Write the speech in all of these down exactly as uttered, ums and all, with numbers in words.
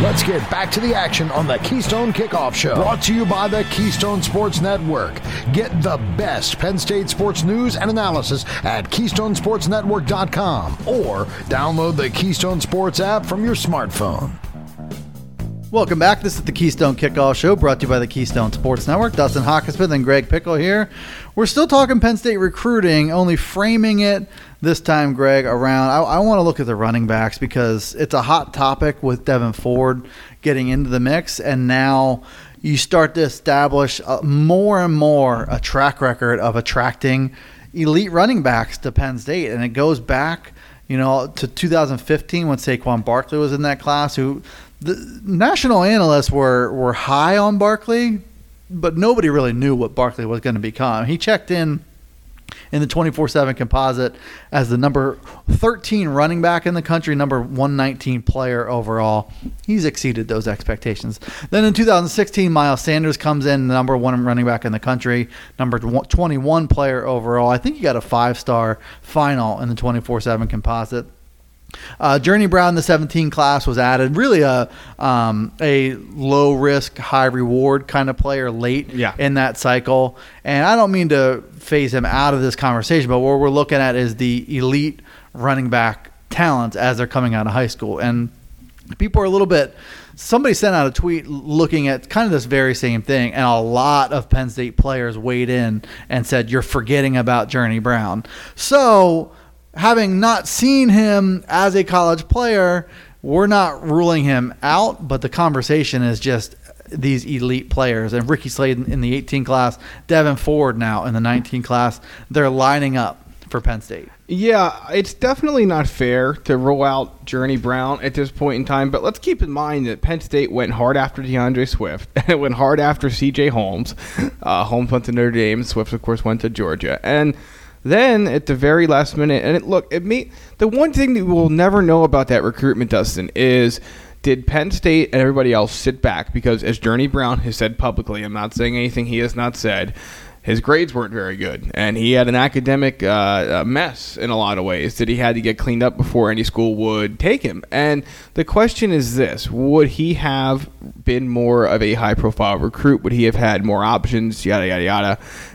Let's get back to the action on the Keystone Kickoff Show. Brought to you by the Keystone Sports Network. Get the best Penn State sports news and analysis at keystone sports network dot com or download the Keystone Sports app from your smartphone. Welcome back. This is the Keystone Kickoff Show brought to you by the Keystone Sports Network. Dustin Hockenspith and Greg Pickle here. We're still talking Penn State recruiting, only framing it this time, Greg, around. I, I want to look at the running backs because it's a hot topic with Devin Ford getting into the mix, and now you start to establish a, more and more a track record of attracting elite running backs to Penn State, and it goes back, you know, to two thousand fifteen when Saquon Barkley was in that class. Who the national analysts were were high on Barkley, but nobody really knew what Barkley was going to become. He checked in in the twenty-four seven composite as the number thirteen running back in the country, number one nineteen player overall. He's exceeded those expectations. Then in two thousand sixteen, Miles Sanders comes in, the number one running back in the country, number twenty-one player overall. I think he got a five-star final in the twenty-four seven composite. Uh, Journey Brown, the seventeen class, was added. Really a um, a low risk, high reward kind of player late yeah. in that cycle. And I don't mean to phase him out of this conversation, but what we're looking at is the elite running back talent as they're coming out of high school. And people are a little bit. Somebody sent out a tweet looking at kind of this very same thing, and a lot of Penn State players weighed in and said, "You're forgetting about Journey Brown." So, having not seen him as a college player, we're not ruling him out, but the conversation is just these elite players. And Ricky Slade in the eighteen class, Devin Ford now in the nineteen class, they're lining up for Penn State. Yeah, it's definitely not fair to rule out Journey Brown at this point in time, but let's keep in mind that Penn State went hard after DeAndre Swift, and it went hard after C J Holmes. Uh, Holmes went to Notre Dame, Swift, of course, went to Georgia. And then at the very last minute, and it, look, it may, the one thing that we'll never know about that recruitment, Dustin, is did Penn State and everybody else sit back? Because as Journey Brown has said publicly, I'm not saying anything he has not said, his grades weren't very good, and he had an academic uh, mess in a lot of ways that he had to get cleaned up before any school would take him. And the question is this: would he have been more of a high-profile recruit? Would he have had more options? Yada yada yada.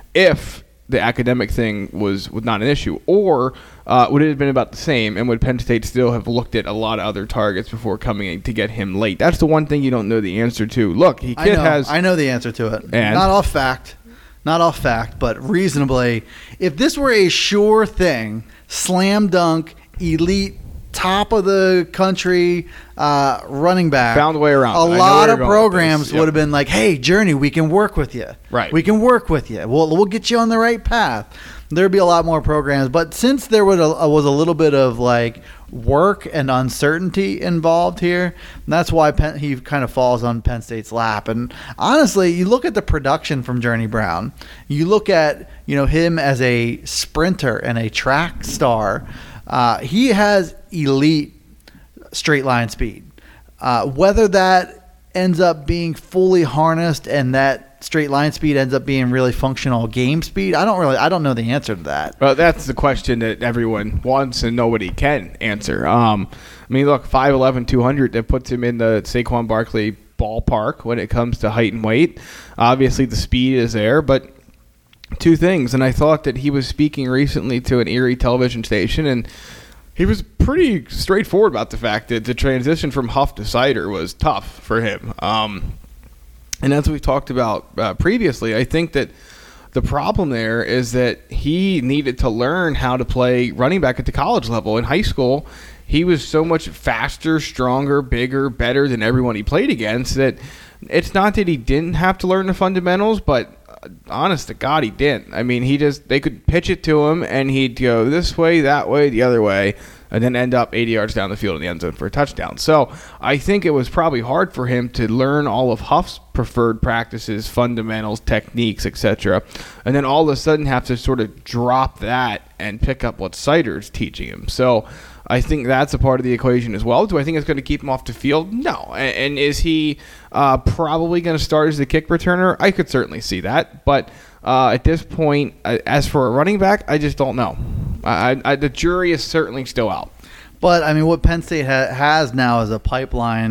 If the academic thing was, was not an issue, or uh, would it have been about the same, and would Penn State still have looked at a lot of other targets before coming in to get him late? That's the one thing you don't know the answer to. Look, he kid I know, has. I know the answer to it. And? Not off fact, not off fact, but reasonably, if this were a sure thing, slam dunk, elite, top of the country uh, running back, found a way around. A I lot of programs yep. would have been like, "Hey, Journey, we can work with you. Right, we can work with you. We'll we'll get you on the right path." There'd be a lot more programs, but since there was a, was a little bit of like work and uncertainty involved here, that's why Penn, he kind of falls on Penn State's lap. And honestly, you look at the production from Journey Brown, you look at you know him as a sprinter and a track star. Uh, he has elite straight line speed. Uh, whether that ends up being fully harnessed and that straight line speed ends up being really functional game speed, I don't really, I don't know the answer to that. Well, that's the question that everyone wants and nobody can answer. Um, I mean, look, five eleven, two hundred, that puts him in the Saquon Barkley ballpark when it comes to height and weight. Obviously, the speed is there, but two things, and I thought that he was speaking recently to an Erie television station, and he was pretty straightforward about the fact that the transition from Huff to Cider was tough for him. Um, and as we've talked about uh, previously, I think that the problem there is that he needed to learn how to play running back at the college level. In high school, he was so much faster, stronger, bigger, better than everyone he played against that it's not that he didn't have to learn the fundamentals, but honest to God, he didn't. I mean, he just, they could pitch it to him, and he'd go this way, that way, the other way, and then end up eighty yards down the field in the end zone for a touchdown. So I think it was probably hard for him to learn all of Huff's preferred practices, fundamentals, techniques, et cetera, and then all of a sudden have to sort of drop that and pick up what Cider's teaching him. So I think that's a part of the equation as well. Do I think it's going to keep him off the field? No. And, and is he uh, probably going to start as the kick returner? I could certainly see that. But uh, at this point, uh, as for a running back, I just don't know. I, I, the jury is certainly still out. But, I mean, what Penn State ha- has now is a pipeline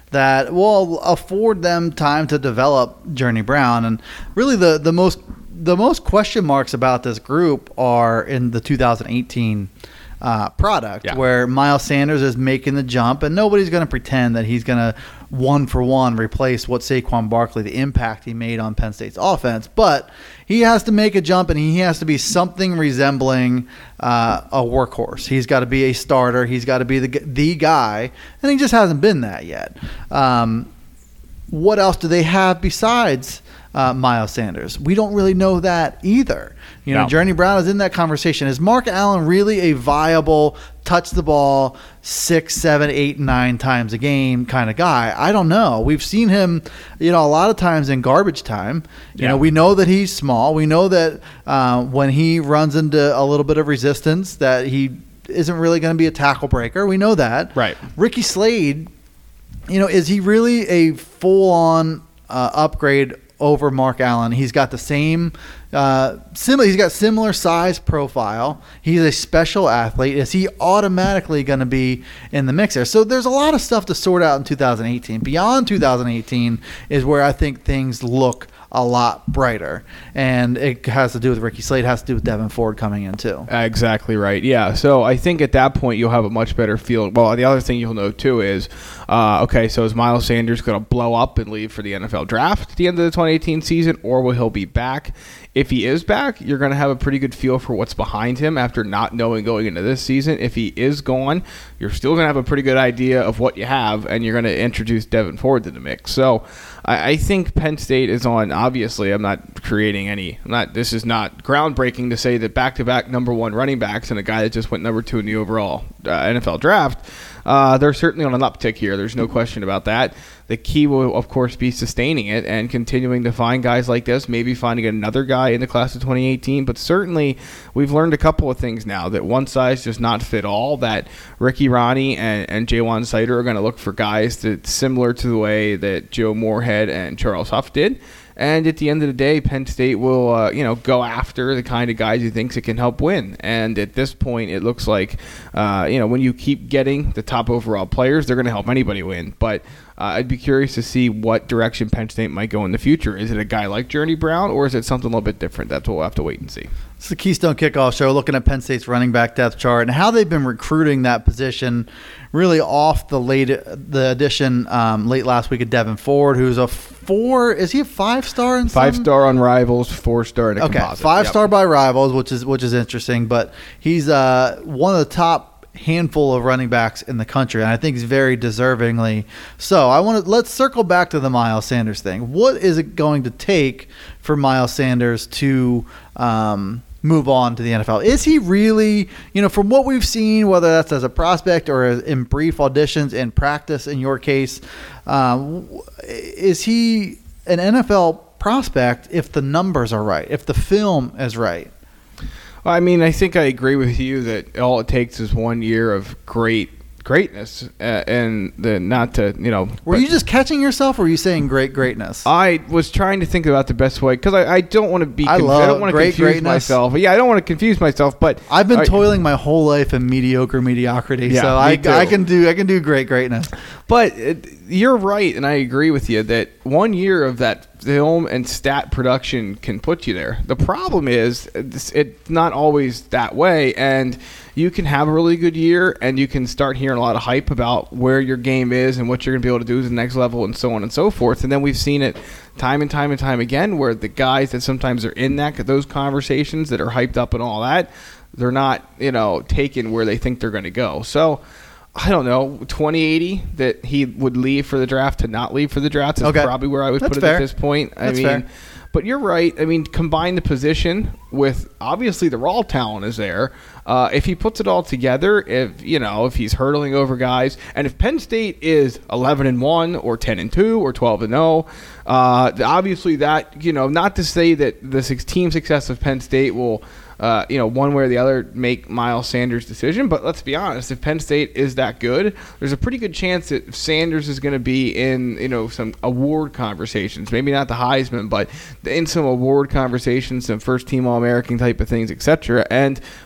that will afford them time to develop Journey Brown. And really the, the most the most question marks about this group are in the two thousand eighteen uh, product, yeah. where Miles Sanders is making the jump, and nobody's going to pretend that he's going to one for one replace what Saquon Barkley, the impact he made on Penn State's offense. But he has to make a jump, and he has to be something resembling uh, a workhorse. He's got to be a starter. He's got to be the the guy, and he just hasn't been that yet. Um, what else do they have besides uh, Miles Sanders? We don't really know that either. You know, no. Journey Brown is in that conversation. Is Mark Allen really a viable touch the ball six, seven, eight, nine times a game kind of guy? I don't know. We've seen him, you know, a lot of times in garbage time. You yeah. know, we know that he's small. We know that uh, when he runs into a little bit of resistance, that he isn't really going to be a tackle breaker. We know that. Right. Ricky Slade, you know, is he really a full-on uh, upgrade over Mark Allen? He's got the same uh, similar. He's got similar size profile. He's a special athlete. Is he automatically going to be in the mix there? So there's a lot of stuff to sort out in two thousand eighteen. Beyond two thousand eighteen is where I think things look a lot brighter, and it has to do with Ricky Slade, has to do with Devin Ford coming in too. Exactly right. Yeah. So I think at that point you'll have a much better feel. Well, the other thing you'll know too is, uh, okay, so is Miles Sanders going to blow up and leave for the N F L draft at the end of the twenty eighteen season, or will he be back? If he is back, you're going to have a pretty good feel for what's behind him after not knowing going into this season. If he is gone, you're still going to have a pretty good idea of what you have, and you're going to introduce Devin Ford to the mix. So I, I think Penn State is on, obviously, I'm not creating any, I'm not. this is not groundbreaking to say that back-to-back number one running backs and a guy that just went number two in the overall uh, N F L draft, uh, they're certainly on an uptick here. There's no question about that. The key will, of course, be sustaining it and continuing to find guys like this, maybe finding another guy in the class of twenty eighteen. But certainly, we've learned a couple of things now, that one size does not fit all, that Ricky Ronnie and, and Jaywan Sider are going to look for guys that similar to the way that Joe Moorhead and Charles Huff did. And at the end of the day, Penn State will, uh, you know, go after the kind of guys he thinks it can help win. And at this point, it looks like, uh, you know, when you keep getting the top overall players, they're going to help anybody win. But uh, I'd be curious to see what direction Penn State might go in the future. Is it a guy like Journey Brown, or is it something a little bit different? That's what we'll have to wait and see. It's the Keystone Kickoff Show, looking at Penn State's running back depth chart and how they've been recruiting that position really off the late the addition um, late last week of Devin Ford, who's a four. Is he a five star in five some? star on Rivals, four star in a okay, composite. five yep. star by Rivals, which is which is interesting. But he's uh, one of the top handful of running backs in the country, and I think he's very deservingly so. I want to let's circle back to the Miles Sanders thing. What is it going to take for Miles Sanders to um, move on to the N F L? Is he really, you know, from what we've seen, whether that's as a prospect or in brief auditions in practice, in your case, um, is he an N F L prospect if the numbers are right, if the film is right? I mean, I think I agree with you that all it takes is one year of great greatness, uh, and the not to, you know. Were you just catching yourself, or were you saying great greatness? I was trying to think about the best way, because I, I don't want to be. I, conf- love I don't want to confuse greatness. myself. Yeah, I don't want to confuse myself, but I've been I, toiling my whole life in mediocre mediocrity, yeah, so I, I can do I can do great greatness. But it, you're right, and I agree with you that one year of that film and stat production can put you there. The problem is it's, it's not always that way, and you can have a really good year, and you can start hearing a lot of hype about where your game is and what you're going to be able to do to the next level and so on and so forth. And then we've seen it time and time and time again where the guys that sometimes are in that those conversations that are hyped up and all that, they're not, you know, taken where they think they're going to go. So I don't know, twenty eighty that he would leave for the draft to not leave for the draft is okay. probably where I would That's put it fair. at this point. I That's mean, fair. But you're right. I mean, combine the position with, obviously the raw talent is there. Uh, if he puts it all together, if you know, if he's hurdling over guys, and if Penn State is eleven and one or ten and two or twelve and oh, uh, obviously that, you know, not to say that the team success of Penn State will, Uh, you know, one way or the other make Miles Sanders' decision. But let's be honest, if Penn State is that good, there's a pretty good chance that Sanders is going to be in, you know, some award conversations. Maybe not the Heisman, but in some award conversations, some first-team All-American type of things, et cetera. And when you're in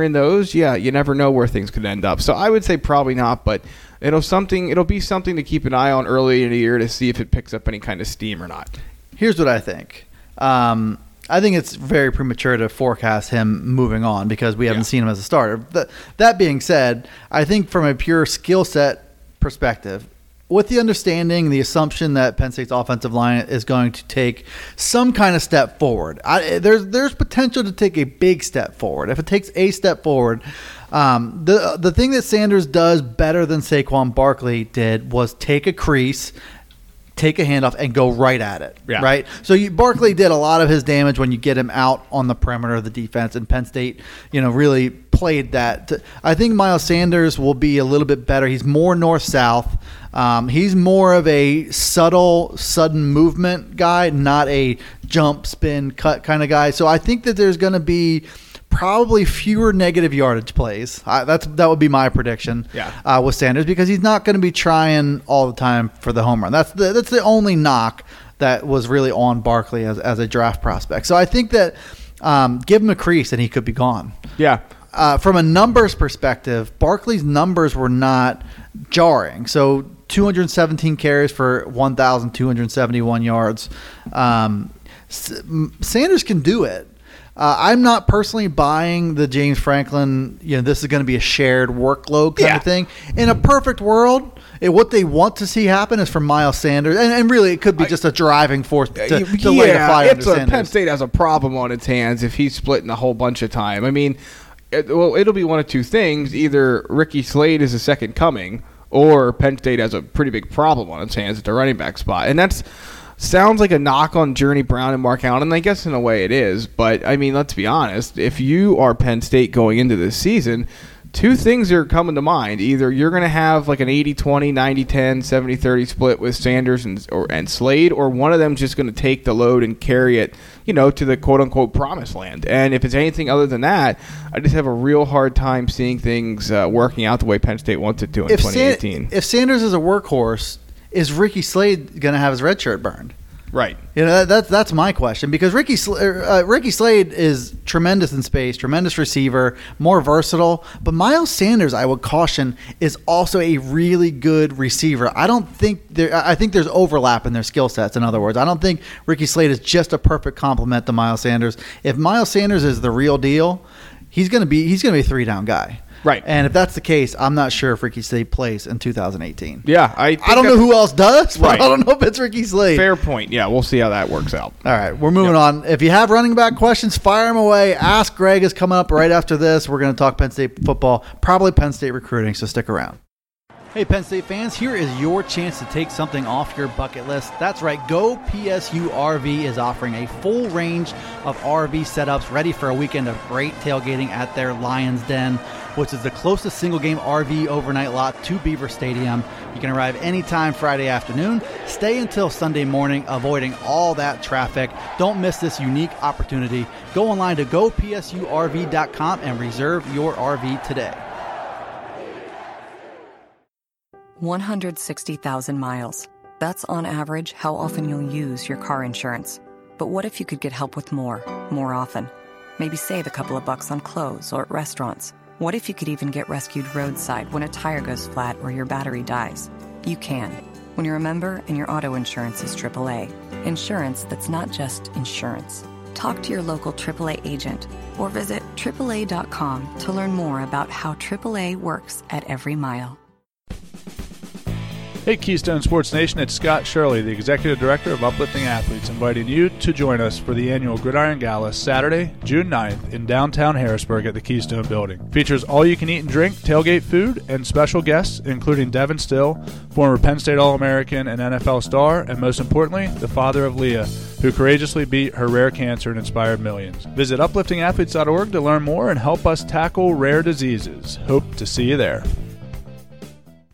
in those, yeah, you never know where things could end up. So I would say probably not, but it'll something. It'll be something to keep an eye on early in the year to see if it picks up any kind of steam or not. Here's what I think. Um, I think it's very premature to forecast him moving on because we haven't yeah. seen him as a starter. Th- that being said, I think from a pure skill set perspective, with the understanding, the assumption that Penn State's offensive line is going to take some kind of step forward, I, there's there's potential to take a big step forward. If it takes a step forward, um, the the thing that Sanders does better than Saquon Barkley did was take a crease, take a handoff, and go right at it, yeah. right? So you, Barkley did a lot of his damage when you get him out on the perimeter of the defense, and Penn State, you know, really played that. To, I think Miles Sanders will be a little bit better. He's more north-south. Um, he's more of a subtle, sudden movement guy, not a jump, spin, cut kind of guy. So I think that there's going to be probably fewer negative yardage plays. I, that's that would be my prediction. Yeah. Uh, with Sanders, because he's not going to be trying all the time for the home run. That's the that's the only knock that was really on Barkley as as a draft prospect. So I think that um, give him a crease and he could be gone. Yeah. Uh, from a numbers perspective, Barkley's numbers were not jarring. So two hundred seventeen carries for one thousand two hundred seventy-one yards. Um, S- Sanders can do it. Uh, I'm not personally buying the James Franklin, you know, this is going to be a shared workload kind yeah. of thing. In a perfect world, it, what they want to see happen is for Miles Sanders, and, and really it could be just a driving force to, to yeah, light a fire under it's a, Sanders. Penn State has a problem on its hands if he's splitting a whole bunch of time. I mean, it, well, it'll be one of two things. Either Ricky Slade is a second coming, or Penn State has a pretty big problem on its hands at the running back spot. And that's sounds like a knock on Journey Brown and Mark Allen, and I guess in a way it is. But, I mean, let's be honest. If you are Penn State going into this season, two things are coming to mind. Either you're going to have like an eighty twenty, ninety ten, seventy thirty split with Sanders and or, and Slade, or one of them just going to take the load and carry it, you know, to the quote-unquote promised land. And if it's anything other than that, I just have a real hard time seeing things uh, working out the way Penn State wants it to in if twenty eighteen. San- if Sanders is a workhorse, is Ricky Slade going to have his red shirt burned? Right. You know, that, that's that's my question, because Ricky uh, Ricky Slade is tremendous in space, tremendous receiver, more versatile. But Miles Sanders, I would caution, is also a really good receiver. I don't think there. I think there's overlap in their skill sets. In other words, I don't think Ricky Slade is just a perfect complement to Miles Sanders. If Miles Sanders is the real deal, he's gonna be he's gonna be a three down guy. Right. And if that's the case, I'm not sure if Ricky Slade plays in two thousand eighteen. Yeah. I think I don't know who else does, but right. I don't know if it's Ricky Slade. Fair point. Yeah, we'll see how that works out. All right, we're moving yep. on. If you have running back questions, fire them away. Ask Greg is coming up right after this. We're going to talk Penn State football, probably Penn State recruiting, so stick around. Hey, Penn State fans, here is your chance to take something off your bucket list. That's right, Go P S U R V is offering a full range of R V setups ready for a weekend of great tailgating at their Lions Den, which is the closest single-game R V overnight lot to Beaver Stadium. You can arrive anytime Friday afternoon, stay until Sunday morning, avoiding all that traffic. Don't miss this unique opportunity. Go online to go P S U R V dot com and reserve your R V today. one hundred sixty thousand miles. That's on average how often you'll use your car insurance. But what if you could get help with more, more often? Maybe save a couple of bucks on clothes or at restaurants. What if you could even get rescued roadside when a tire goes flat or your battery dies? You can, when you're a member and your auto insurance is triple A. Insurance that's not just insurance. Talk to your local triple A agent or visit triple A dot com to learn more about how triple A works at every mile. Hey Keystone Sports Nation, it's Scott Shirley, the Executive Director of Uplifting Athletes, inviting you to join us for the annual Gridiron Gala Saturday, June ninth in downtown Harrisburg at the Keystone Building. Features all you can eat and drink, tailgate food, and special guests including Devin Still, former Penn State All-American and N F L star, and most importantly, the father of Leah, who courageously beat her rare cancer and inspired millions. Visit uplifting athletes dot org to learn more and help us tackle rare diseases. Hope to see you there.